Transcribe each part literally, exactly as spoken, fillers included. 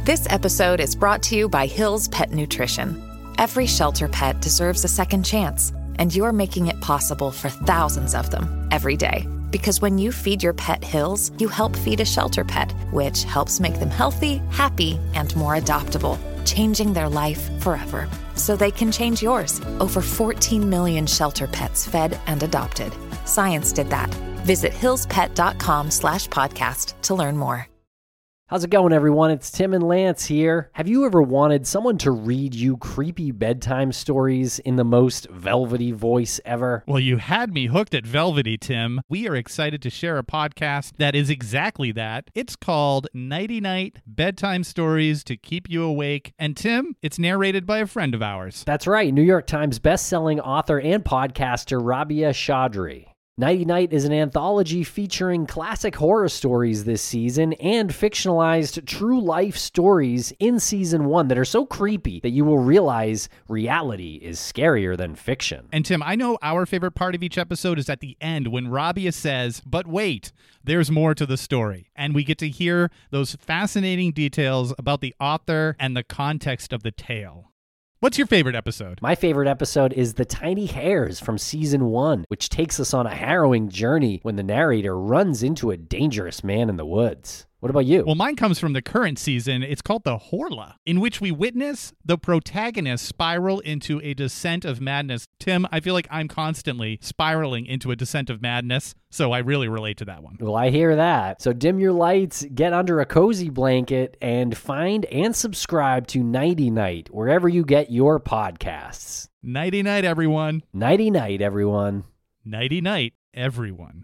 This episode is brought to you by Hill's Pet Nutrition. Every shelter pet deserves a second chance, and you're making it possible for thousands of them every day. Because when you feed your pet Hill's, you help feed a shelter pet, which helps make them healthy, happy, and more adoptable, changing their life forever. So they can change yours. Over fourteen million shelter pets fed and adopted. Science did that. Visit hillspet.com slash podcast to learn more. How's it going, everyone? It's Tim and Lance here. Have you ever wanted someone to read you creepy bedtime stories in the most velvety voice ever? Well, you had me hooked at velvety, Tim. We are excited to share a podcast that is exactly that. It's called Nighty Night Bedtime Stories to Keep You Awake. And Tim, it's narrated by a friend of ours. That's right, New York Times bestselling author and podcaster Rabia Chaudry. Nighty Night is an anthology featuring classic horror stories this season and fictionalized true-life stories in season one that are so creepy that you will realize reality is scarier than fiction. And Tim, I know our favorite part of each episode is at the end when Rabia says, but wait, there's more to the story. And we get to hear those fascinating details about the author and the context of the tale. What's your favorite episode? My favorite episode is The Tiny Hairs from season one, which takes us on a harrowing journey when the narrator runs into a dangerous man in the woods. What about you? Well, mine comes from the current season. It's called The Horla, in which we witness the protagonist spiral into a descent of madness. Tim, I feel like I'm constantly spiraling into a descent of madness, so I really relate to that one. Well, I hear that. So dim your lights, get under a cozy blanket, and find and subscribe to Nighty Night, wherever you get your podcasts. Nighty night, everyone. Nighty night, everyone. Nighty night, everyone.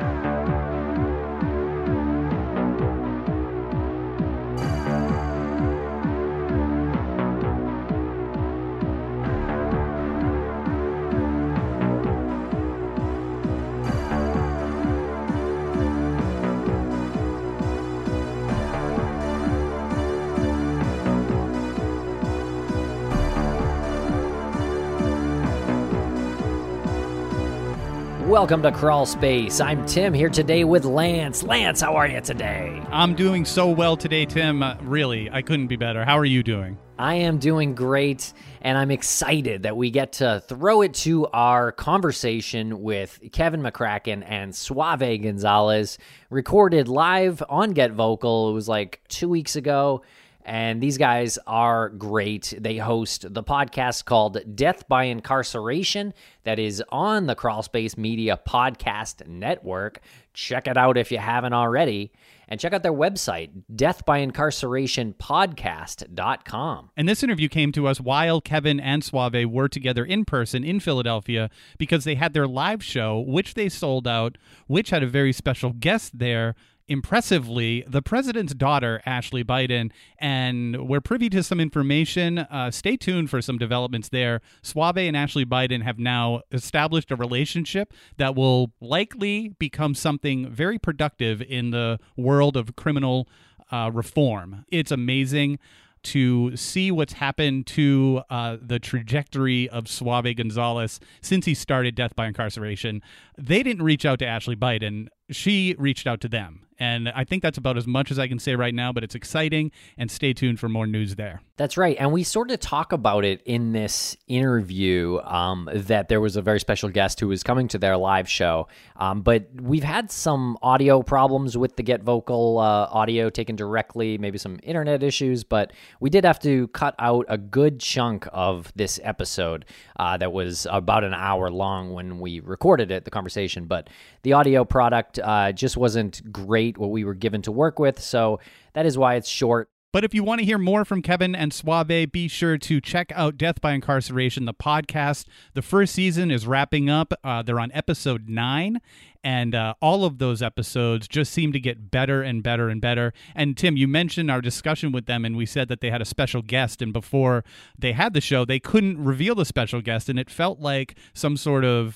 Welcome to Crawl Space. I'm Tim here today with Lance. Lance, how are you today? I'm doing so well today, Tim. Uh, really, I couldn't be better. How are you doing? I am doing great, and I'm excited that we get to throw it to our conversation with Kevin McCracken and Suave Gonzalez, recorded live on Get Vocal. It was like two weeks ago. And these guys are great. They host the podcast called Death by Incarceration that is on the Crawlspace Media Podcast Network. Check it out if you haven't already. And check out their website, death by incarceration podcast dot com. And this interview came to us while Kevin and Suave were together in person in Philadelphia because they had their live show, which they sold out, which had a very special guest there. Impressively, the president's daughter, Ashley Biden, and we're privy to some information. Uh, stay tuned for some developments there. Suave and Ashley Biden have now established a relationship that will likely become something very productive in the world of criminal uh, reform. It's amazing to see what's happened to uh, the trajectory of Suave Gonzalez since he started Death by Incarceration. They didn't reach out to Ashley Biden. She reached out to them. And I think that's about as much as I can say right now, but it's exciting, and stay tuned for more news there. That's right. And we sort of talk about it in this interview, um, that there was a very special guest who was coming to their live show. Um, but we've had some audio problems with the Get Vocal uh, audio taken directly, maybe some internet issues, but we did have to cut out a good chunk of this episode uh, that was about an hour long when we recorded it, the conversation. But the audio product uh, just wasn't great, what we were given to work with, so that is why it's short. But if you want to hear more from Kevin and Suave, be sure to check out Death by Incarceration, the podcast. The first season is wrapping up. Uh, they're on episode nine, and uh, all of those episodes just seem to get better and better and better. And Tim, you mentioned our discussion with them, and we said that they had a special guest, and before they had the show, they couldn't reveal the special guest, and it felt like some sort of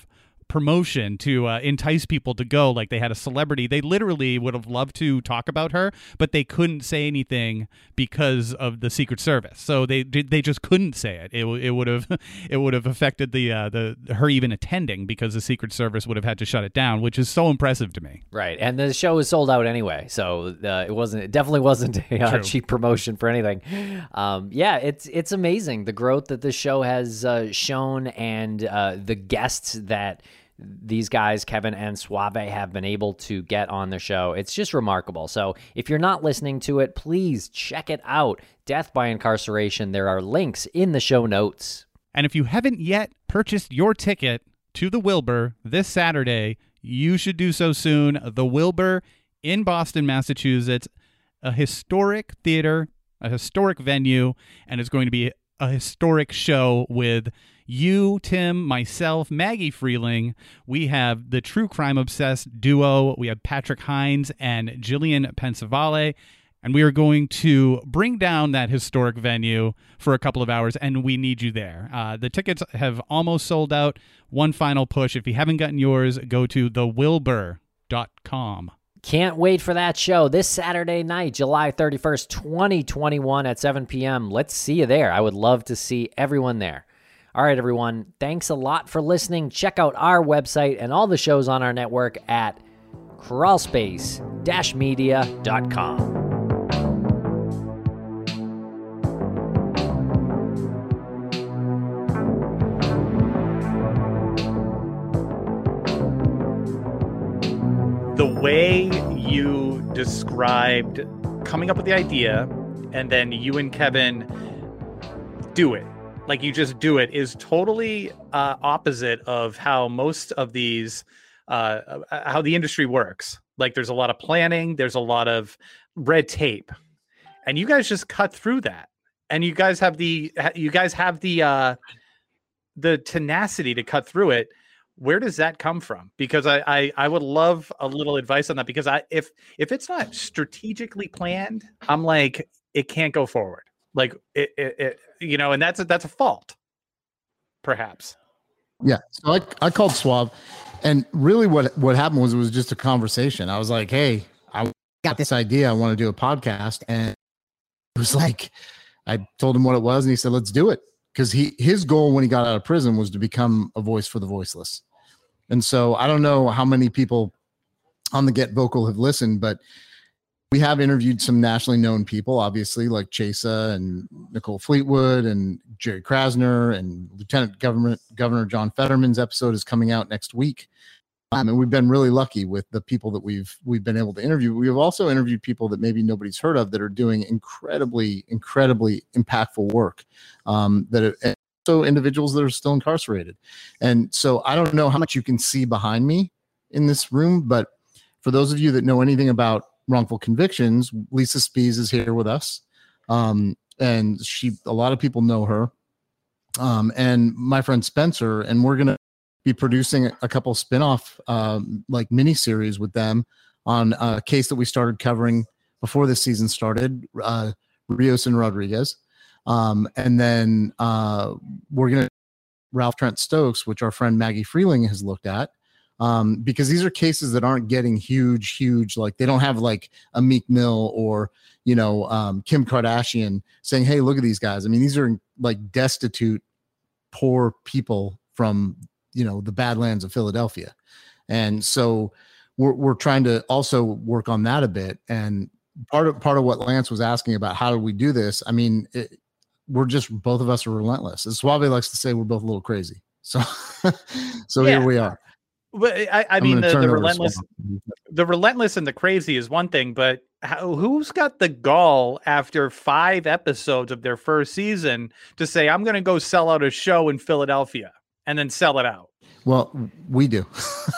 promotion to uh, entice people to go. Like they had a celebrity. They literally would have loved to talk about her, but they couldn't say anything because of the Secret Service. So they they just couldn't say it. It, it would have it would have affected the uh, the her even attending because the Secret Service would have had to shut it down, which is so impressive to me. Right, and the show was sold out anyway, so uh, it wasn't. It definitely wasn't a uh, cheap promotion for anything. Um, yeah, it's it's amazing the growth that the show has uh, shown, and uh, the guests that these guys, Kevin and Suave, have been able to get on the show. It's just remarkable. So if you're not listening to it, please check it out. Death by Incarceration. There are links in the show notes. And if you haven't yet purchased your ticket to the Wilbur this Saturday, you should do so soon. The Wilbur in Boston, Massachusetts, a historic theater, a historic venue, and it's going to be a historic show with you, Tim, myself, Maggie Freeling. We have the true crime obsessed duo. We have Patrick Hines and Jillian Pensavalle. And we are going to bring down that historic venue for a couple of hours, and we need you there. Uh, the tickets have almost sold out. One final push. If you haven't gotten yours, go to the wilbur dot com. Can't wait for that show this Saturday night, July thirty-first, twenty twenty-one at seven p.m. Let's see you there. I would love to see everyone there. All right, everyone. Thanks a lot for listening. Check out our website and all the shows on our network at crawl space dash media dot com. The way you described coming up with the idea and then you and Kevin do it, like you just do it, is totally uh, opposite of how most of these, uh, how the industry works. Like there's a lot of planning, there's a lot of red tape, and you guys just cut through that. And you guys have the, you guys have the, uh, the tenacity to cut through it. Where does that come from? Because I, I I would love a little advice on that, because I if if it's not strategically planned, I'm like, it can't go forward. Like it, it, it you know, and that's a, that's a fault, perhaps. Yeah. So I I called Suave, and really what what happened was it was just a conversation. I was like, hey, I got this idea. I want to do a podcast, and it was like, I told him what it was, and he said, let's do it, because he his goal when he got out of prison was to become a voice for the voiceless. And so I don't know how many people on the Get Vocal have listened, but we have interviewed some nationally known people, obviously, like Chesa and Nicole Fleetwood and Jerry Krasner, and Lieutenant Governor, Governor John Fetterman's episode is coming out next week. Um, and we've been really lucky with the people that we've we've been able to interview. We've also interviewed people that maybe nobody's heard of that are doing incredibly, incredibly impactful work. Um, that are, also individuals that are still incarcerated. And so I don't know how much you can see behind me in this room, but for those of you that know anything about wrongful convictions, Lisa Spies is here with us. Um, and she, a lot of people know her. Um, and my friend Spencer, and we're going to be producing a couple spin-off um, like mini series with them on a case that we started covering before this season started, uh, Rios and Rodriguez. Um, and then uh, we're going to Ralph Trent Stokes, which our friend Maggie Freeling has looked at, um, because these are cases that aren't getting huge, huge, like they don't have like a Meek Mill or, you know, um, Kim Kardashian saying, hey, look at these guys. I mean, these are like destitute, poor people from, you know, the Badlands of Philadelphia. And so we're, we're trying to also work on that a bit. And part of, part of what Lance was asking about, how do we do this? I mean, it, we're just, both of us are relentless. As Suave likes to say, we're both a little crazy. So, so yeah. Here we are. But I, I mean, the, the relentless, the relentless and the crazy is one thing, but how, who's got the gall after five episodes of their first season to say, I'm going to go sell out a show in Philadelphia and then sell it out? Well, we do.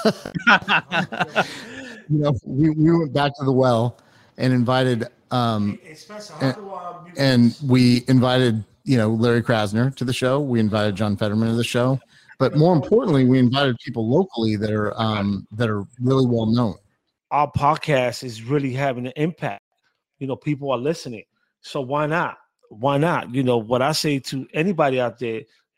You know, we, we went back to the well and invited, um, and, and we invited, you know, Larry Krasner to the show. We invited John Fetterman to the show. But more importantly, we invited people locally that are um, that are really well known. Our podcast is really having an impact. You know, people are listening. So why not? Why not? You know, what I say to anybody out there,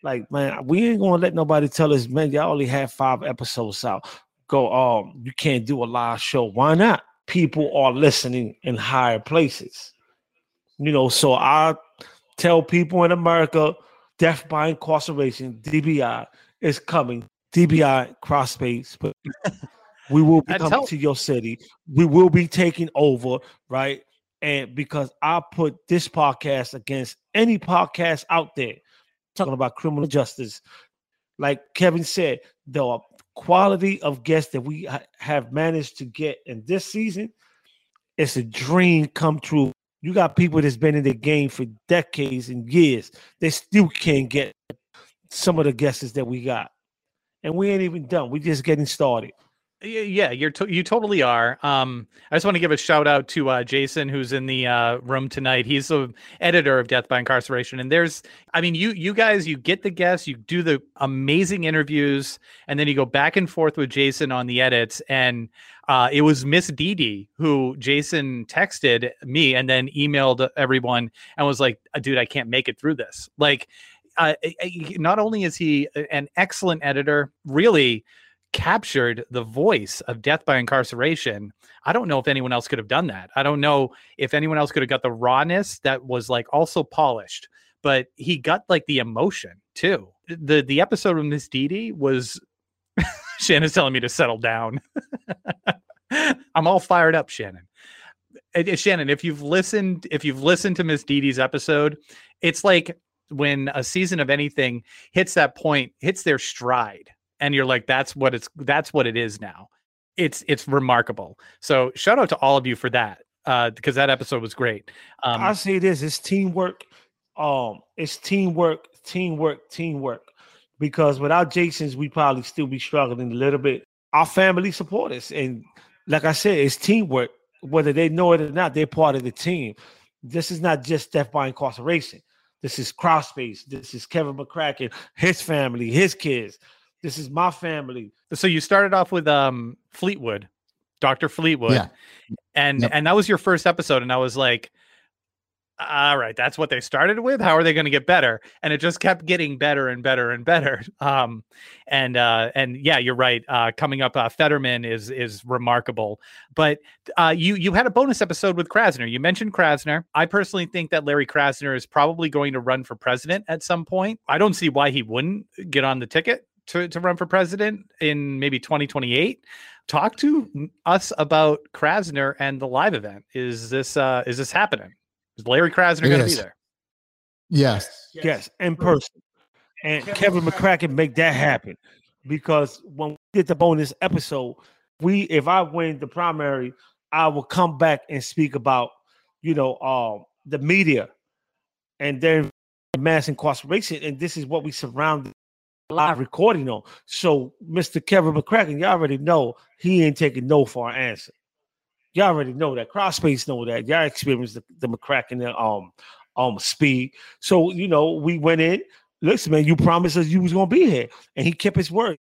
Like, man, we ain't gonna let nobody tell us, man, y'all only have five episodes out. Go, um, you can't do a live show. Why not? People are listening in higher places. You know, so I tell people in America, death by incarceration, D B I, is coming. D B I cross-space, but we will be coming tell- to your city. We will be taking over, right? And because I put this podcast against any podcast out there talking about criminal justice, like Kevin said, the quality of guests that we ha- have managed to get in this season, it's a dream come true. You got people that's been in the game for decades and years. They still can't get some of the guesses that we got. And we ain't even done. We're just getting started. Yeah, you're to- you totally are. Um, I just want to give a shout out to uh, Jason, who's in the uh, room tonight. He's the editor of Death by Incarceration, and there's, I mean, you you guys, you get the guests, you do the amazing interviews, and then you go back and forth with Jason on the edits. And uh, it was Miss Dee Dee who Jason texted me and then emailed everyone and was like, "Dude, I can't make it through this." Like, uh, not only is he an excellent editor, really captured the voice of Death by Incarceration. I don't know if anyone else could have done that. I don't know if anyone else could have got the rawness that was like also polished, but he got like the emotion too. The the episode of Miss Dee Dee was Shannon's telling me to settle down. I'm all fired up, Shannon. Uh, Shannon, if you've listened, if you've listened to Miss Dee Dee's episode, it's like when a season of anything hits that point, hits their stride. And you're like, that's what it's, that's what it is now. It's, it's remarkable. So shout out to all of you for that. Uh, because that episode was great. Um, I say this, it's teamwork. Um, it's teamwork, teamwork, teamwork. Because without Jason's, we probably still be struggling a little bit. Our family support us. And like I said, it's teamwork. Whether they know it or not, they're part of the team. This is not just Death by Incarceration. This is Crossface. This is Kevin McCracken, his family, his kids. This is my family. So you started off with um, Fleetwood, Doctor Fleetwood. Yeah. And yep. and that was your first episode. And I was like, all right, that's what they started with. How are they going to get better? And it just kept getting better and better and better. Um, and uh, and yeah, you're right. Uh, coming up, uh, Fetterman is is remarkable. But uh, you you had a bonus episode with Krasner. You mentioned Krasner. I personally think that Larry Krasner is probably going to run for president at some point. I don't see why he wouldn't get on the ticket to, to run for president in maybe twenty twenty-eight. Talk to us about Krasner and the live event. Is this uh, is this happening? Is Larry Krasner going to be there? Yes. Yes, in person. And Kevin McCracken make that happen. Because when we did the bonus episode, we if I win the primary, I will come back and speak about, you know, um, the media and their mass incarceration. And this is what we surround live recording on. So Mister Kevin McCracken, y'all already know he ain't taking no for an answer. Y'all already know that. Crossface know that. Y'all experienced the, the McCracken um um speed. So you know, we went in. Listen, man, you promised us you was gonna be here, and he kept his word.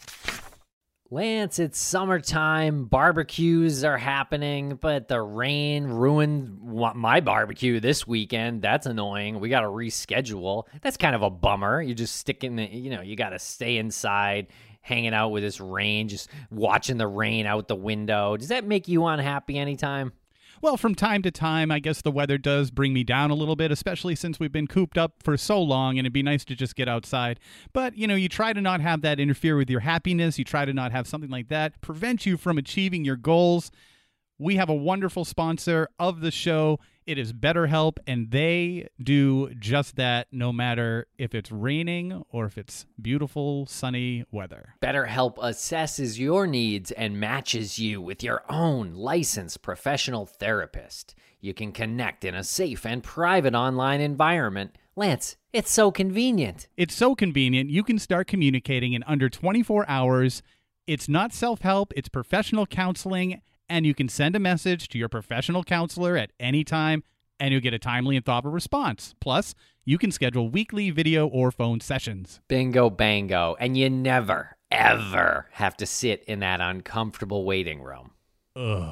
Lance, it's summertime. Barbecues are happening, but the rain ruined my barbecue this weekend. That's annoying. We got to reschedule. That's kind of a bummer. You just stick in the, you know, you got to stay inside, hanging out with this rain, just watching the rain out the window. Does that make you unhappy anytime? Well, from time to time, I guess the weather does bring me down a little bit, especially since we've been cooped up for so long, and it'd be nice to just get outside. But, you know, you try to not have that interfere with your happiness. You try to not have something like that prevent you from achieving your goals. We have a wonderful sponsor of the show. It is BetterHelp, and they do just that no matter if it's raining or if it's beautiful, sunny weather. BetterHelp assesses your needs and matches you with your own licensed professional therapist. You can connect in a safe and private online environment. Lance, it's so convenient. It's so convenient. You can start communicating in under twenty-four hours. It's not self-help. It's professional counseling. And you can send a message to your professional counselor at any time, and you'll get a timely and thoughtful response. Plus, you can schedule weekly video or phone sessions. Bingo, bango. And you never, ever have to sit in that uncomfortable waiting room. Ugh.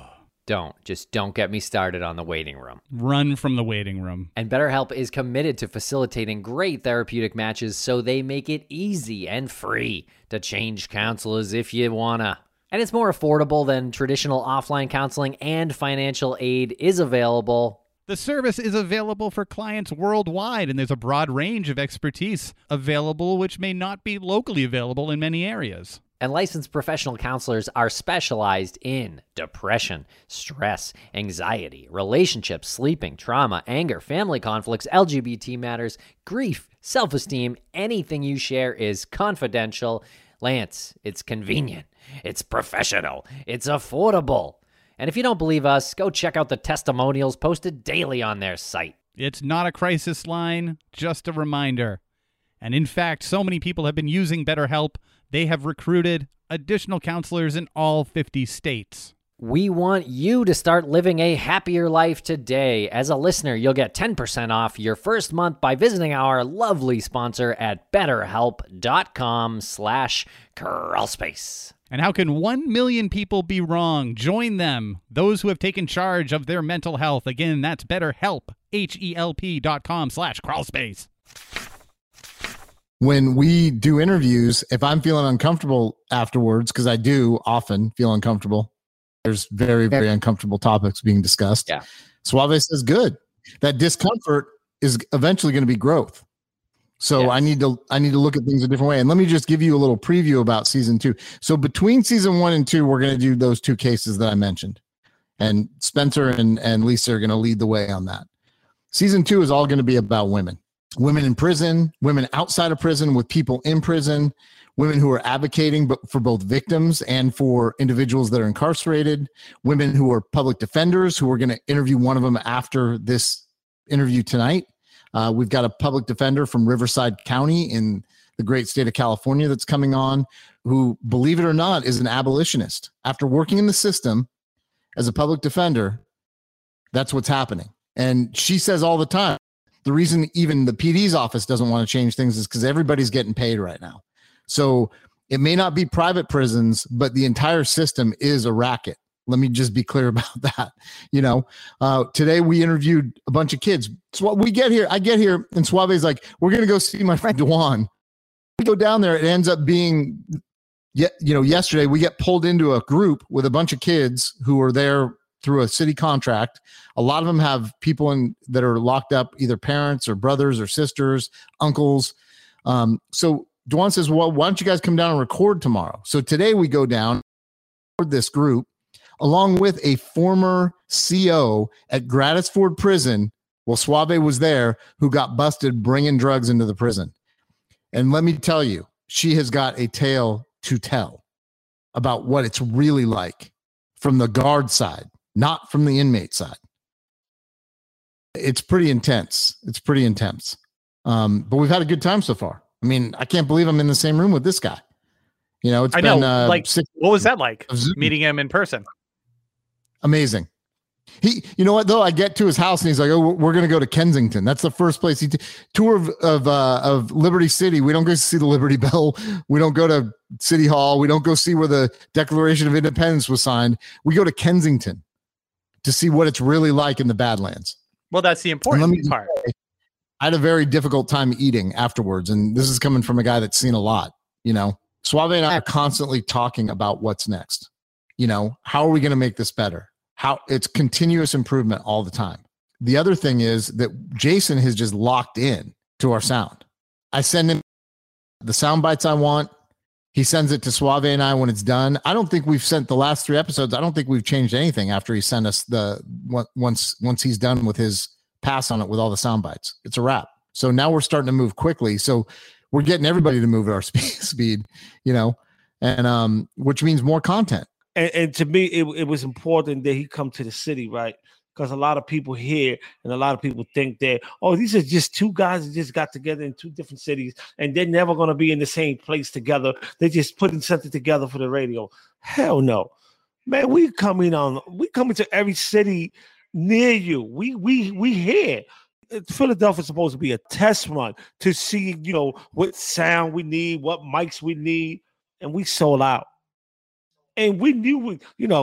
Don't. Just don't get me started on the waiting room. Run from the waiting room. And BetterHelp is committed to facilitating great therapeutic matches, so they make it easy and free to change counselors if you wanna. And it's more affordable than traditional offline counseling, and financial aid is available. The service is available for clients worldwide, and there's a broad range of expertise available which may not be locally available in many areas. And licensed professional counselors are specialized in depression, stress, anxiety, relationships, sleeping, trauma, anger, family conflicts, L G B T matters, grief, self-esteem. Anything you share is confidential. Lance, it's convenient, it's professional, it's affordable. And if you don't believe us, go check out the testimonials posted daily on their site. It's not a crisis line, just a reminder. And in fact, so many people have been using BetterHelp, they have recruited additional counselors in all fifty states. We want you to start living a happier life today. As a listener, you'll get ten percent off your first month by visiting our lovely sponsor at betterhelp.com slash crawlspace. And how can one million people be wrong? Join them, those who have taken charge of their mental health. Again, that's BetterHelp, H-E-L-P dot com slash crawlspace. When we do interviews, if I'm feeling uncomfortable afterwards, because I do often feel uncomfortable, there's very, very uncomfortable topics being discussed. Yeah. Suave says, good. That discomfort is eventually going to be growth. So Yes. I need to I need to look at things a different way. And let me just give you a little preview about season two. So between season one and two, we're going to do those two cases that I mentioned. And Spencer and, and Lisa are going to lead the way on that. Season two is all going to be about women. Women in prison, women outside of prison with people in prison, women who are advocating for both victims and for individuals that are incarcerated, women who are public defenders, who we're going to interview one of them after this interview tonight. Uh, we've got a public defender from Riverside County in the great state of California that's coming on, who, believe it or not, is an abolitionist. After working in the system as a public defender, that's what's happening. And she says all the time, the reason even the P D's office doesn't want to change things is because everybody's getting paid right now. So it may not be private prisons, but the entire system is a racket. Let me just be clear about that. You know, uh, today we interviewed a bunch of kids. So we get here, I get here, and Suave's like, we're going to go see my friend Dewan. We go down there. It ends up being, you know, yesterday we get pulled into a group with a bunch of kids who are there through a city contract. A lot of them have people in that are locked up, either parents or brothers or sisters, uncles. Um, so Dewan says, well, why don't you guys come down and record tomorrow? So today we go down with this group along with a former C O at Gratisford Prison. Well, Suave was there, who got busted bringing drugs into the prison. And let me tell you, she has got a tale to tell about what it's really like from the guard side, not from the inmate side. It's pretty intense. It's pretty intense. Um, but we've had a good time so far. I mean, I can't believe I'm in the same room with this guy. You know, it's I been know. uh, like, six, what was that like? Zoom. Meeting him in person? Amazing. He, you know what though? I get to his house and he's like, "Oh, we're going to go to Kensington." That's the first place he t- tour of of, uh, of Liberty City. We don't go see the Liberty Bell. We don't go to City Hall. We don't go see where the Declaration of Independence was signed. We go to Kensington to see what it's really like in the Badlands. Well, that's the And let important me part. say, I had a very difficult time eating afterwards, and this is coming from a guy that's seen a lot. You know, Suave and I are constantly talking about what's next. You know, how are we going to make this better? How it's continuous improvement all the time. The other thing is that Jason has just locked in to our sound. I send him the sound bites I want. He sends it to Suave and I when it's done. I don't think we've sent the last three episodes. I don't think we've changed anything after he sent us the once once he's done with his pass on it with all the sound bites. It's a wrap. So now we're starting to move quickly. So we're getting everybody to move at our speed, you know, and um, which means more content. And, and to me, it, it was important that he come to the city, right? Because a lot of people here and a lot of people think that, oh, these are just two guys that just got together in two different cities and they're never going to be in the same place together. They're just putting something together for the radio. Hell no. Man, we coming on, we coming to every city near you. We we we here. Philadelphia's supposed to be a test run to see, you know, what sound we need, what mics we need, and we sold out. And we knew, we, you know,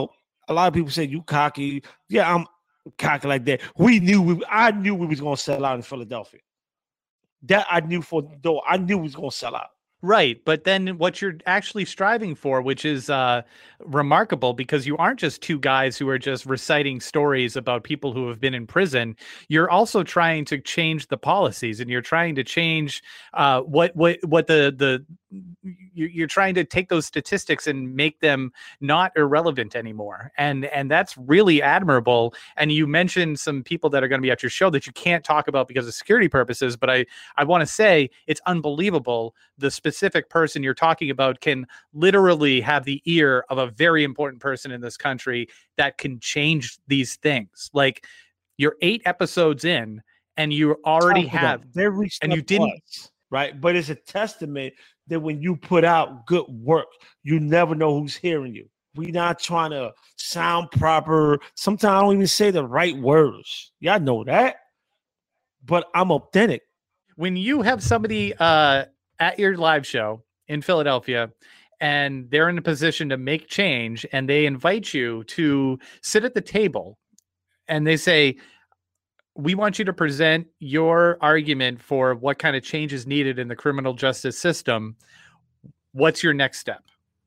A lot of people say you cocky. Yeah, I'm cocky like that. We knew we I knew we was gonna sell out in Philadelphia. That I knew for though I knew we was gonna sell out. Right. But then what you're actually striving for, which is uh, remarkable because you aren't just two guys who are just reciting stories about people who have been in prison. You're also trying to change the policies, and you're trying to change uh, what what what the the you're trying to take those statistics and make them not irrelevant anymore. And and that's really admirable. And you mentioned some people that are going to be at your show that you can't talk about because of security purposes. But I, I want to say it's unbelievable. The specific person you're talking about can literally have the ear of a very important person in this country that can change these things. Like, you're eight episodes in and you already have, and you didn't, once, right? But it's a testament that when you put out good work, you never know who's hearing you. We're not trying to sound proper. Sometimes I don't even say the right words. Y'all know that. But I'm authentic. When you have somebody uh, at your live show in Philadelphia and they're in a position to make change and they invite you to sit at the table and they say, we want you to present your argument for what kind of change is needed in the criminal justice system. What's your next step?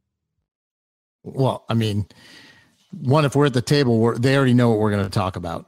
Well, I mean, one, if we're at the table, we're, they already know what we're going to talk about.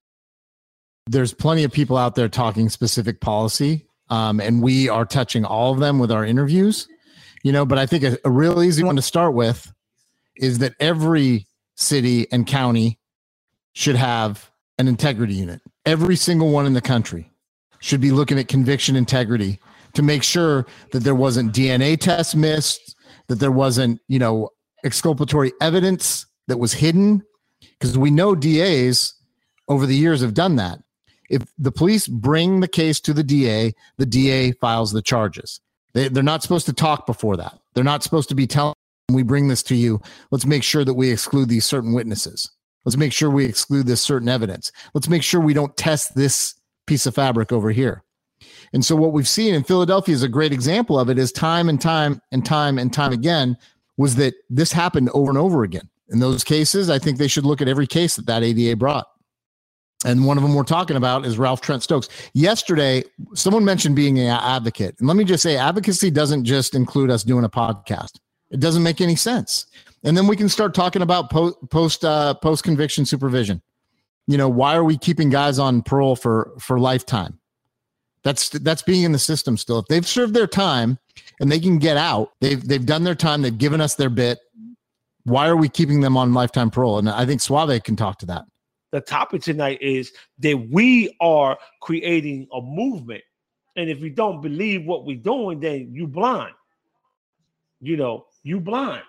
There's plenty of people out there talking specific policy, um, and we are touching all of them with our interviews, you know, but I think a, a real easy one to start with is that every city and county should have an integrity unit. Every single one in the country should be looking at conviction integrity to make sure that there wasn't D N A tests missed, that there wasn't, you know, exculpatory evidence that was hidden, because we know D As over the years have done that. If the police bring the case to the D A, the D A files the charges. They, they're not supposed to talk before that. They're not supposed to be telling them, we bring this to you. Let's make sure that we exclude these certain witnesses. Let's make sure we exclude this certain evidence. Let's make sure we don't test this piece of fabric over here. And so what we've seen in Philadelphia is a great example of it, is time and time and time and time again, was that this happened over and over again. In those cases, I think they should look at every case that that A D A brought. And one of them we're talking about is Ralph Trent Stokes. Yesterday, someone mentioned being an advocate. And let me just say, advocacy doesn't just include us doing a podcast. It doesn't make any sense. And then we can start talking about post post uh, post conviction supervision. You know, why are we keeping guys on parole for for lifetime? That's that's being in the system still. If they've served their time and they can get out, they've they've done their time. They've given us their bit. Why are we keeping them on lifetime parole? And I think Suave can talk to that. The topic tonight is that we are creating a movement, and if you don't believe what we're doing, then you blind. You know, you blind.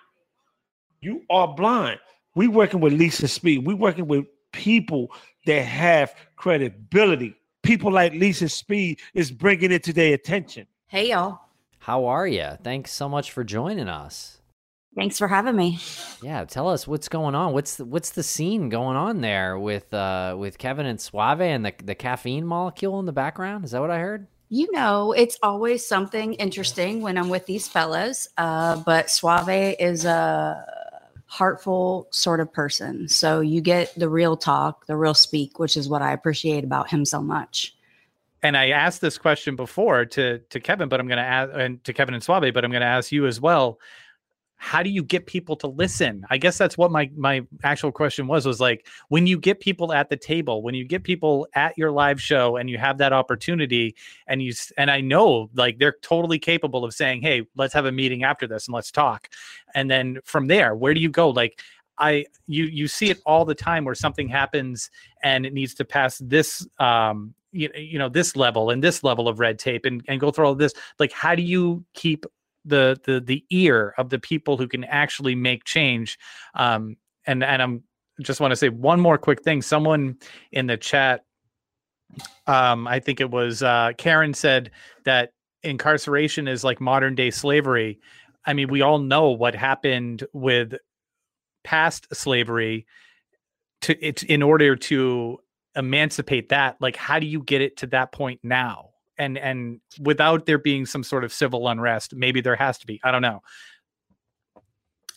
You are blind. We working with Lisa Speed. We working with people that have credibility. People like Lisa Speed is bringing it to their attention. Hey, y'all. How are you? Thanks so much for joining us. Thanks for having me. Yeah, tell us what's going on. What's the, what's the scene going on there with uh, with Kevin and Suave and the the caffeine molecule in the background? Is that what I heard? You know, it's always something interesting when I'm with these fellas, uh, but Suave is a heartful sort of person. So you get the real talk, the real speak, which is what I appreciate about him so much. And I asked this question before to to Kevin, but I'm going to ask, and to Kevin and Suave, but I'm going to ask you as well. How do you get people to listen? I guess that's what my my actual question was, was like, when you get people at the table, when you get people at your live show and you have that opportunity, and you, and I know like they're totally capable of saying, hey, let's have a meeting after this and let's talk. And then from there, where do you go? Like I, you, you see it all the time where something happens and it needs to pass this, um, you, you know, this level and this level of red tape and, and go through all of this. Like, how do you keep the the the ear of the people who can actually make change? Um and and I'm just want to say one more quick thing. Someone in the chat, um I think it was uh Karen, said that incarceration is like modern day slavery. I mean, we all know what happened with past slavery. To it's in order to emancipate that, like, how do you get it to that point now? And and without there being some sort of civil unrest, maybe there has to be. I don't know.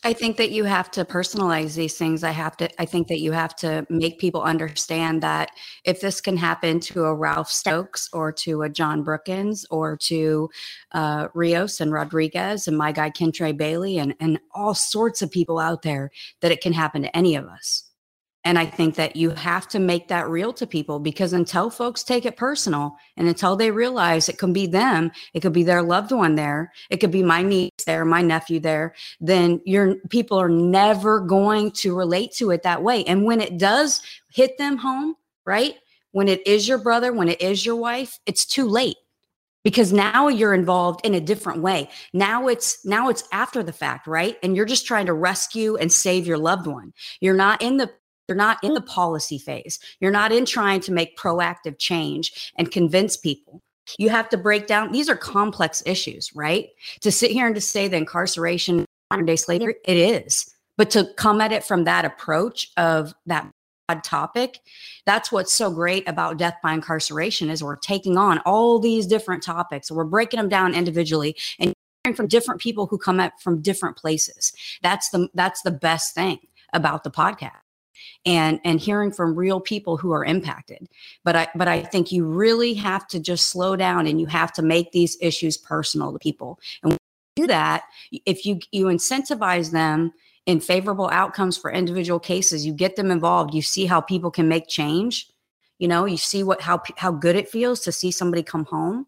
I think that you have to personalize these things. I have to, I think that you have to make people understand that if this can happen to a Ralph Stokes or to a John Brookins or to uh, Rios and Rodriguez and my guy Kentre Bailey and, and all sorts of people out there, that it can happen to any of us. And I think that you have to make that real to people, because until folks take it personal and until they realize it can be them, it could be their loved one there, it could be my niece there, my nephew there, then your people are never going to relate to it that way. And when it does hit them home, right? When it is your brother, when it is your wife, it's too late. Because now you're involved in a different way. Now it's now it's after the fact, right? And you're just trying to rescue and save your loved one. You're not in the You're not in the policy phase. You're not in trying to make proactive change and convince people. You have to break down. These are complex issues, right? To sit here and to say that incarceration is modern day slavery, it is. But to come at it from that approach of that broad topic, that's what's so great about death by incarceration, is we're taking on all these different topics. We're breaking them down individually and hearing from different people who come at from different places. That's the that's the best thing about the podcast. And and hearing from real people who are impacted. But I but I think you really have to just slow down, and you have to make these issues personal to people. And when you do that, if you you incentivize them in favorable outcomes for individual cases, you get them involved, you see how people can make change. You know, you see what how how good it feels to see somebody come home.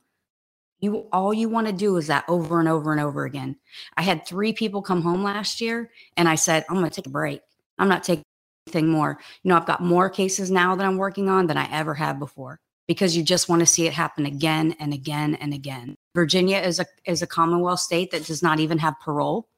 You all you want to do is that over and over and over again. I had three people come home last year, and I said, I'm going to take a break. I'm not taking anything more. You know, I've got more cases now that I'm working on than I ever have before, because you just want to see it happen again and again and again. Virginia is a is a Commonwealth state that does not even have parole.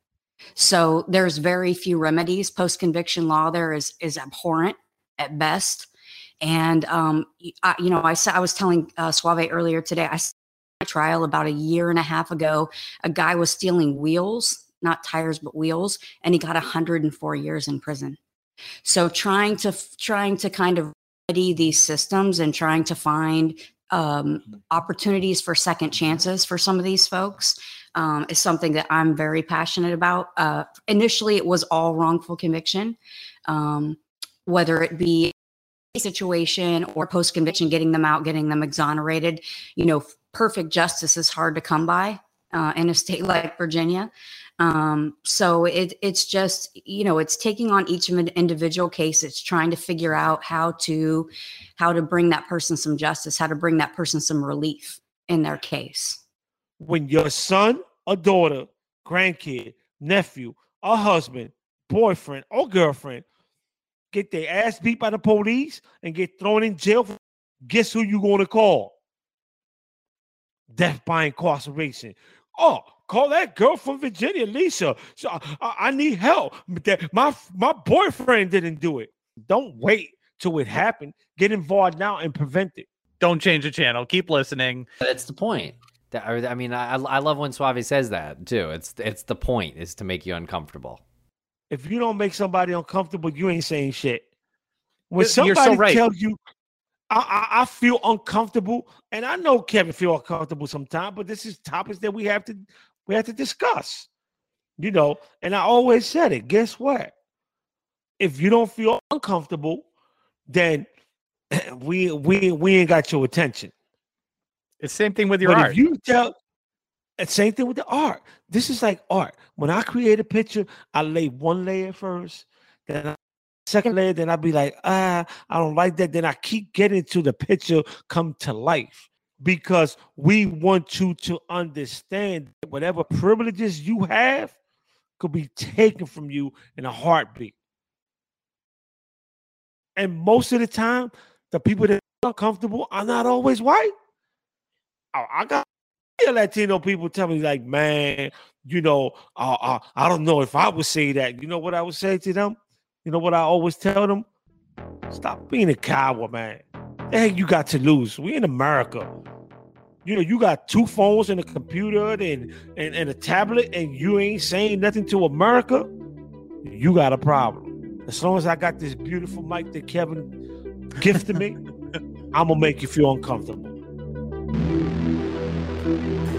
So there's very few remedies. Post-conviction law there is is abhorrent at best. And, um, I, you know, I, I was telling uh, Suave earlier today, I saw a trial about a year and a half ago. A guy was stealing wheels, not tires, but wheels, and he got one hundred four years in prison. So trying to trying to kind of ready these systems and trying to find um, opportunities for second chances for some of these folks um, is something that I'm very passionate about. Uh, initially, it was all wrongful conviction, um, whether it be a situation or post-conviction, getting them out, getting them exonerated. You know, perfect justice is hard to come by uh, in a state like Virginia. Um, so it, it's just, you know, it's taking on each of an individual case. It's trying to figure out how to, how to bring that person some justice, how to bring that person some relief in their case. When your son or daughter, grandkid, nephew, or husband, boyfriend or girlfriend get their ass beat by the police and get thrown in jail, guess who you going to call? Death by incarceration. Oh, call that girl from Virginia, Lisa. So I, I need help. My my boyfriend didn't do it. Don't wait till it happened. Get involved now and prevent it. Don't change the channel. Keep listening. That's the point. I mean, I I love when Suave says that too. It's it's the point is to make you uncomfortable. If you don't make somebody uncomfortable, you ain't saying shit. When You're somebody so right. tells you, I, I, I feel uncomfortable, and I know Kevin feel uncomfortable sometimes, but this is topics that we have to we have to discuss, you know. And I always said it. Guess what? If you don't feel uncomfortable, then we we we ain't got your attention. It's the same thing with your but art. If you tell, it's same thing with the art. This is like art. When I create a picture, I lay one layer first, then I second layer, then I'll be like, ah, I don't like that. Then I keep getting to the picture come to life, because we want you to understand that whatever privileges you have could be taken from you in a heartbeat. And most of the time, the people that are uncomfortable are not always white. Oh, I got Latino people tell me like, man, you know, uh, uh, I don't know if I would say that. You know what I would say to them? You know what I always tell them? Stop being a coward, man. The heck you got to lose? We in America. You know, you got two phones and a computer and, and, and a tablet, and you ain't saying nothing to America. You got a problem. As long as I got this beautiful mic that Kevin gifted me, I'm going to make you feel uncomfortable.